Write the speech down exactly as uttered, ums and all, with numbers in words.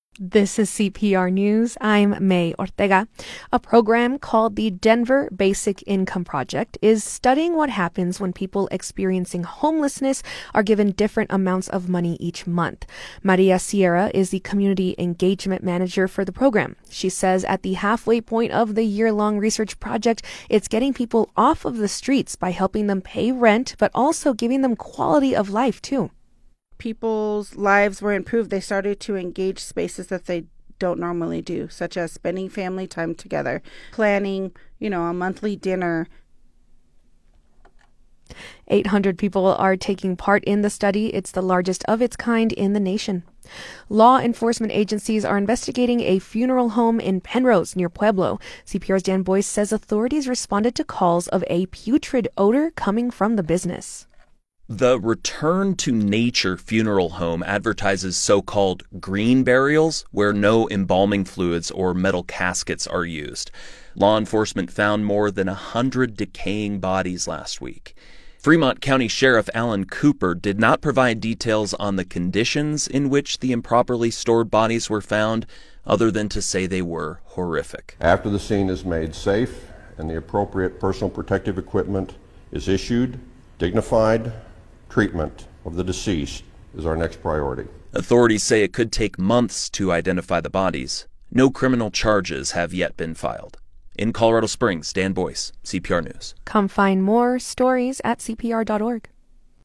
This is C P R News. I'm May Ortega. A program called the Denver Basic Income Project is studying what happens when people experiencing homelessness are given different amounts of money each month. Maria Sierra is the community engagement manager for the program. She says at the halfway point of the year-long research project, it's getting people off of the streets by helping them pay rent, but also giving them quality of life too. People's lives were improved. They started to engage spaces that they don't normally do, such as spending family time together, planning, you know, a monthly dinner. eight hundred people are taking part in the study. It's the largest of its kind in the nation. Law enforcement agencies are investigating a funeral home in Penrose near Pueblo. C P R's Dan Boyce says authorities responded to calls of a putrid odor coming from the business. The Return to Nature funeral home advertises so-called green burials where no embalming fluids or metal caskets are used. Law enforcement found more than a hundred decaying bodies last week. Fremont County Sheriff Alan Cooper did not provide details on the conditions in which the improperly stored bodies were found, other than to say they were horrific. After the scene is made safe and the appropriate personal protective equipment is issued, dignified treatment of the deceased is our next priority. Authorities say it could take months to identify the bodies. No criminal charges have yet been filed. In Colorado Springs, Dan Boyce, C P R News. Come find more stories at C P R dot org.